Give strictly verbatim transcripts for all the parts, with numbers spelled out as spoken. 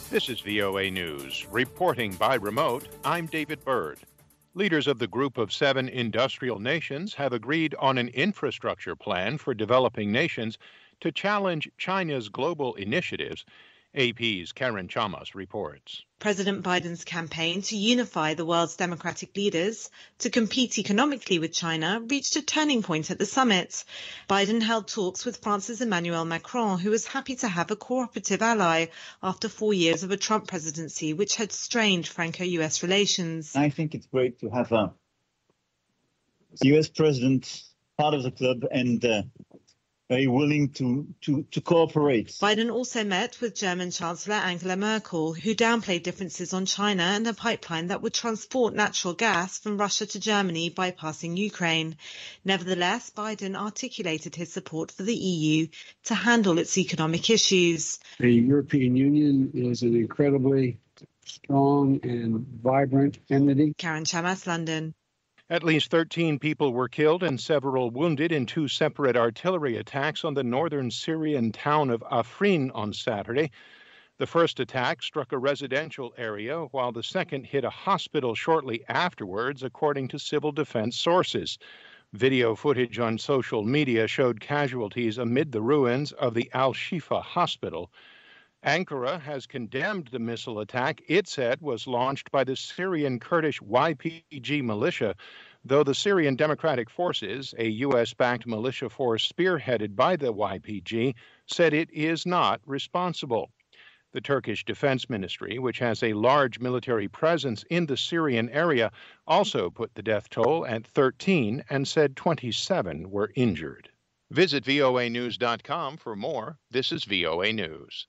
This is V O A News. Reporting by remote, I'm David Byrd. Leaders of the Group of Seven Industrial Nations have agreed on an infrastructure plan for developing nations to challenge China's global initiatives. A P's Karen Chamas reports. President Biden's campaign to unify the world's democratic leaders to compete economically with China reached a turning point at the summit. Biden held talks with France's Emmanuel Macron, who was happy to have a cooperative ally after four years of a Trump presidency, which had strained Franco-U S relations. I think it's great to have a U S president part of the club and uh, very willing to, to, to cooperate. Biden also met with German Chancellor Angela Merkel, who downplayed differences on China and a pipeline that would transport natural gas from Russia to Germany, bypassing Ukraine. Nevertheless, Biden articulated his support for the E U to handle its economic issues. The European Union is an incredibly strong and vibrant entity. Karen Chamas, London. At least thirteen people were killed and several wounded in two separate artillery attacks on the northern Syrian town of Afrin on Saturday. The first attack struck a residential area, while the second hit a hospital shortly afterwards, according to civil defense sources. Video footage on social media showed casualties amid the ruins of the Al-Shifa hospital. Ankara has condemned the missile attack it said was launched by the Syrian Kurdish Y P G militia, though the Syrian Democratic Forces, a U S-backed militia force spearheaded by the Y P G, said it is not responsible. The Turkish Defense Ministry, which has a large military presence in the Syrian area, also put the death toll at thirteen and said twenty-seven were injured. Visit V O A news dot com for more. This is V O A News.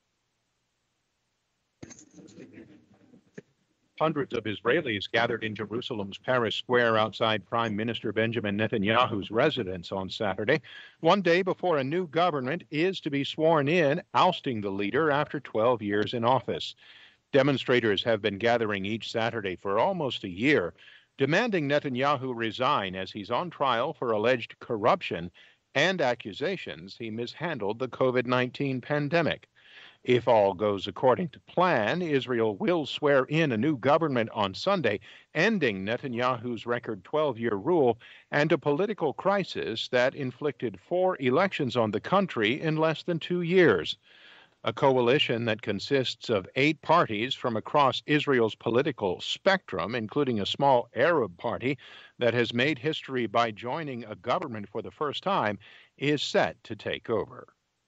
Hundreds of Israelis gathered in Jerusalem's Paris Square outside Prime Minister Benjamin Netanyahu's residence on Saturday, one day before a new government is to be sworn in, ousting the leader after twelve years in office. Demonstrators have been gathering each Saturday for almost a year, demanding Netanyahu resign as he's on trial for alleged corruption and accusations he mishandled the COVID nineteen pandemic. If all goes according to plan, Israel will swear in a new government on Sunday, ending Netanyahu's record twelve-year rule and a political crisis that inflicted four elections on the country in less than two years. A coalition that consists of eight parties from across Israel's political spectrum, including a small Arab party that has made history by joining a government for the first time, is set to take over.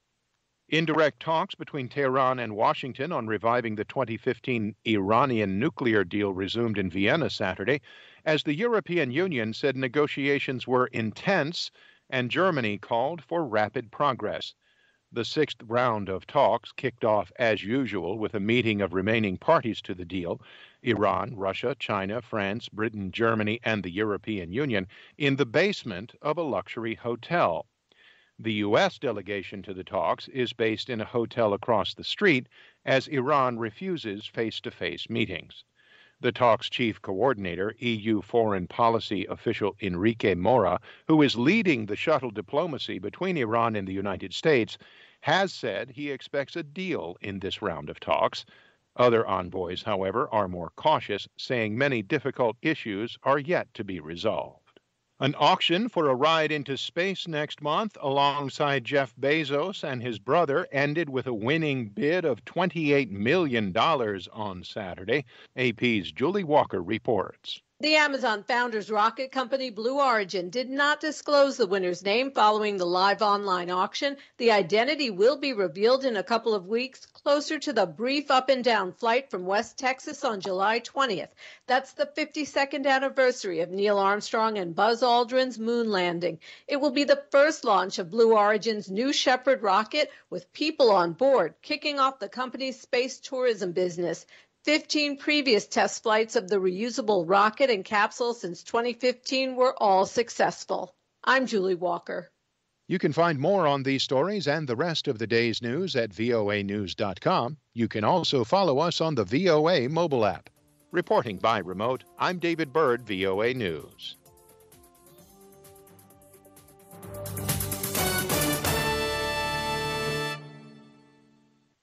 Indirect talks between Tehran and Washington on reviving the twenty fifteen Iranian nuclear deal resumed in Vienna Saturday, as the European Union said negotiations were intense and Germany called for rapid progress. The sixth round of talks kicked off as usual with a meeting of remaining parties to the deal, Iran, Russia, China, France, Britain, Germany, and the European Union, in the basement of a luxury hotel. The U S delegation to the talks is based in a hotel across the street as Iran refuses face-to-face meetings. The talks' chief coordinator, E U foreign policy official Enrique Mora, who is leading the shuttle diplomacy between Iran and the United States, has said he expects a deal in this round of talks. Other envoys, however, are more cautious, saying many difficult issues are yet to be resolved. An auction for a ride into space next month alongside Jeff Bezos and his brother ended with a winning bid of twenty-eight million dollars on Saturday. A P's Julie Walker reports. The Amazon founders' rocket company Blue Origin did not disclose the winner's name following the live online auction. The identity will be revealed in a couple of weeks, closer to the brief up and down flight from West Texas on July twentieth. That's the fifty-second anniversary of Neil Armstrong and Buzz Aldrin's moon landing. It will be the first launch of Blue Origin's New Shepard rocket with people on board, kicking off the company's space tourism business. fifteen previous test flights of the reusable rocket and capsule since twenty fifteen were all successful. I'm Julie Walker. You can find more on these stories and the rest of the day's news at V O A news dot com. You can also follow us on the V O A mobile app. Reporting by remote, I'm David Byrd, V O A News.